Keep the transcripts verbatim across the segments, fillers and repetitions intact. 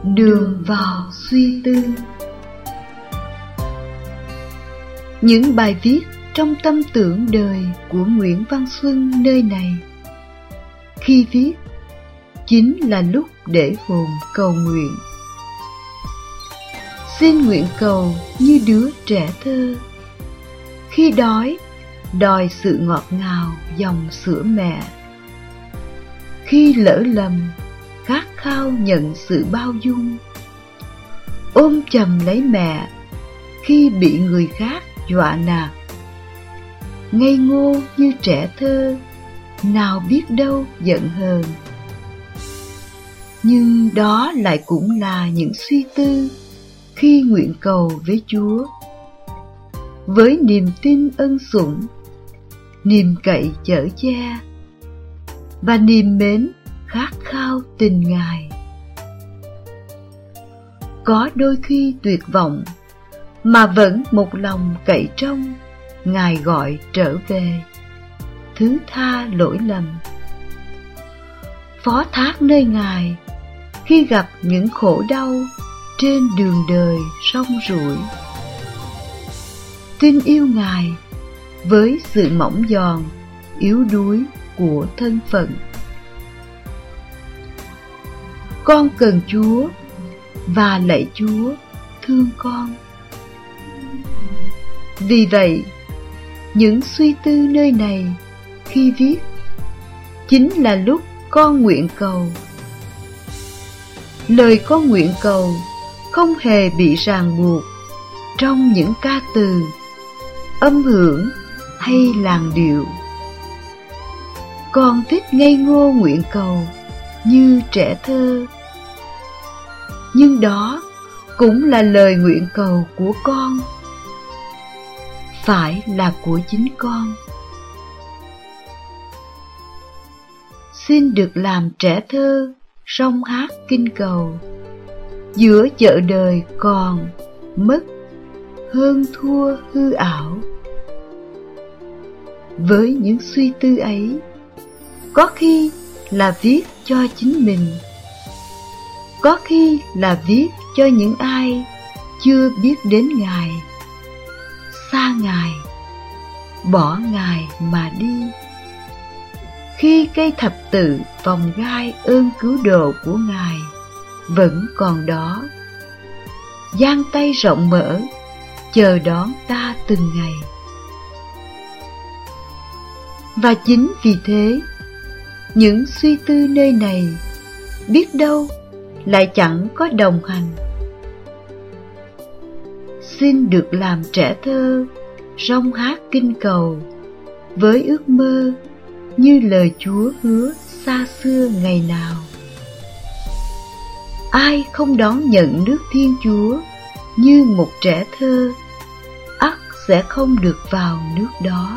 Đường vào suy tư. Những bài viết trong tâm tưởng đời của Nguyễn Văn Xuân nơi này. Khi viết, chính là lúc để hồn cầu nguyện. Xin nguyện cầu như đứa trẻ thơ, khi đói, đòi sự ngọt ngào dòng sữa mẹ. Khi lỡ lầm, khát khao nhận sự bao dung, ôm chầm lấy mẹ khi bị người khác dọa nạt. Ngây ngô như trẻ thơ, nào biết đâu giận hờn. Nhưng đó lại cũng là những suy tư khi nguyện cầu với Chúa, với niềm tin ân sủng, niềm cậy chở che và niềm mến khát khao tình Ngài. Có đôi khi tuyệt vọng mà vẫn một lòng cậy trông Ngài gọi trở về, thứ tha lỗi lầm. Phó thác nơi Ngài khi gặp những khổ đau trên đường đời sông rủi. Tin yêu Ngài với sự mỏng giòn, yếu đuối của thân phận. Con cần Chúa và lạy Chúa thương con. Vì vậy, những suy tư nơi này khi viết chính là lúc con nguyện cầu. Lời con nguyện cầu không hề bị ràng buộc trong những ca từ, âm hưởng hay làn điệu. Con thích ngây ngô nguyện cầu như trẻ thơ, nhưng đó cũng là lời nguyện cầu của con, phải là của chính con. Xin được làm trẻ thơ song hát kinh cầu, giữa chợ đời còn mất hơn thua hư ảo. Với những suy tư ấy, có khi là viết cho chính mình, có khi là viết cho những ai chưa biết đến Ngài, xa Ngài, bỏ Ngài mà đi. Khi cây thập tự vòng gai ơn cứu độ của Ngài vẫn còn đó, dang tay rộng mở chờ đón ta từng ngày. Và chính vì thế, những suy tư nơi này biết đâu lại chẳng có đồng hành. Xin được làm trẻ thơ rong hát kinh cầu, với ước mơ như lời Chúa hứa xa xưa ngày nào. Ai không đón nhận nước Thiên Chúa như một trẻ thơ, ắt sẽ không được vào nước đó.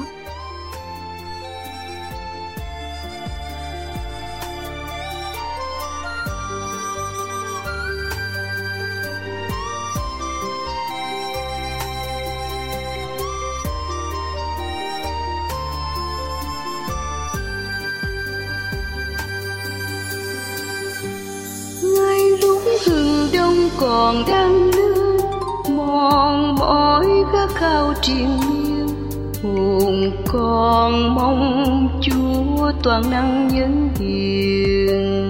Hương đông còn đang lưu, mòn mỏi khát khao triền miên. Hồn còn mong Chúa toàn năng nhân hiền.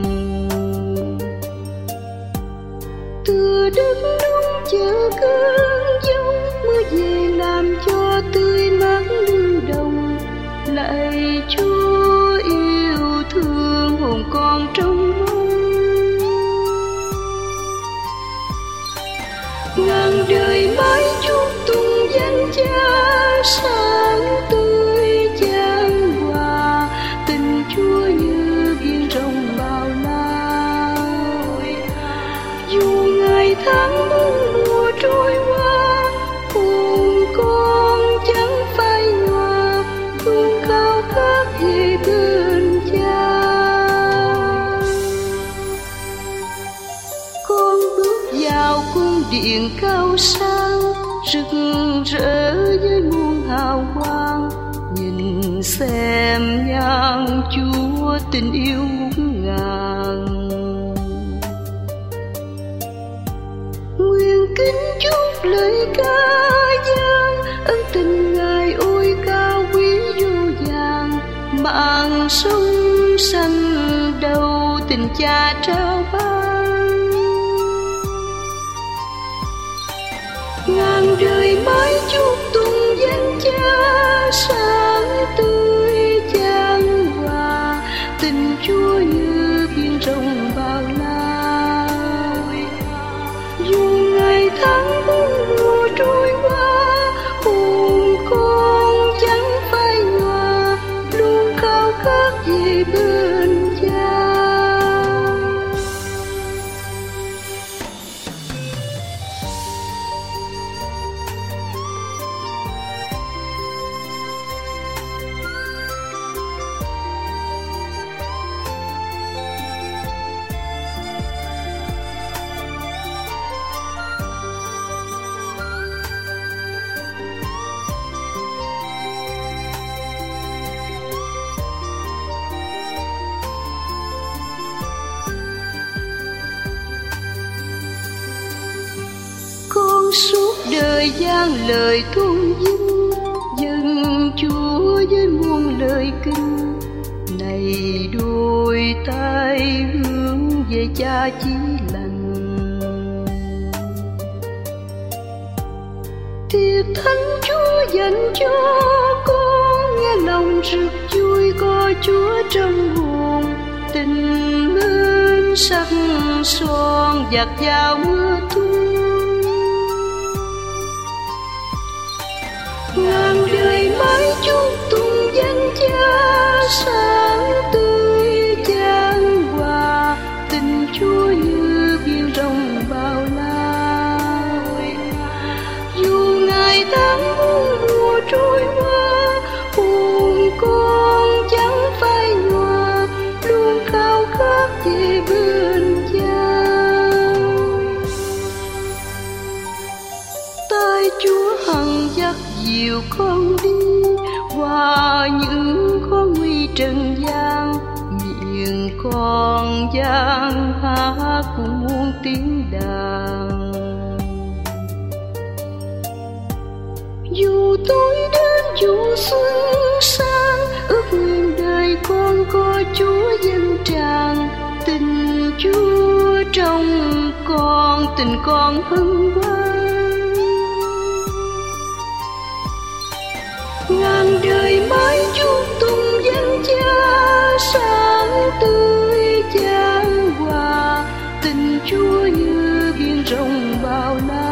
Từ đất nông chờ cơn giông, mưa về làm cho tươi mát lưu đồng. Lạy Chúa yêu thương, hồn con trong ngàn đời mãi chúc tụng danh Cha sáng tươi chan hòa. Tình Chúa như biển rộng bao la, dù ngày tháng mùa trôi qua, hồn con chẳng phai nhòa, luôn khao khát về bên Cha. Con bước vào cung điện cao sang, rực rỡ với muôn hào quang, nhìn xem nhan Chúa tình yêu ngút ngàn. lời ca dâng ân tình Ngài ôi cao quý vô vàng. Mạng sông xanh đầu tình cha trao ban, ngàn đời mãi chúc tụng danh cha sáng tươi chan hòa. Tình Chúa như biển rộng bao la, dù ngày tháng bốn mùa trôi qua, hồn con chẳng phai nhòa, luôn khao khát về bên cha. Con suốt đời gian lời tôn vinh, dâng Chúa với muôn lời kinh. Này đôi tay hướng về cha chí lành, thiệp thánh Chúa dành cho con, nghe lòng rực vui có Chúa trong hồn. Tình mến sắc son dạt vào mưa tuôn, ngàn đời mãi chúc tụng danh cha sáng tươi chan hòa. Tình Chúa như biển rộng bao la, dù ngày tháng muôn mùa trôi qua, hồn con chẳng phai nhòa, luôn khao khát về bên cha. Tai Chúa hằng dắt dìu con đi qua những khó nguy trần gian, miệng con gian hát cùng muôn tiếng đàn. Dù tối đến dù xuân sang, ước nguyện đời con có Chúa dâng tràn. Tình Chúa trong con, tình con hân hoan, ngàn đời mãi chúc tụng danh cha sáng tươi chan hòa. Tình Chúa như biển rộng bao la,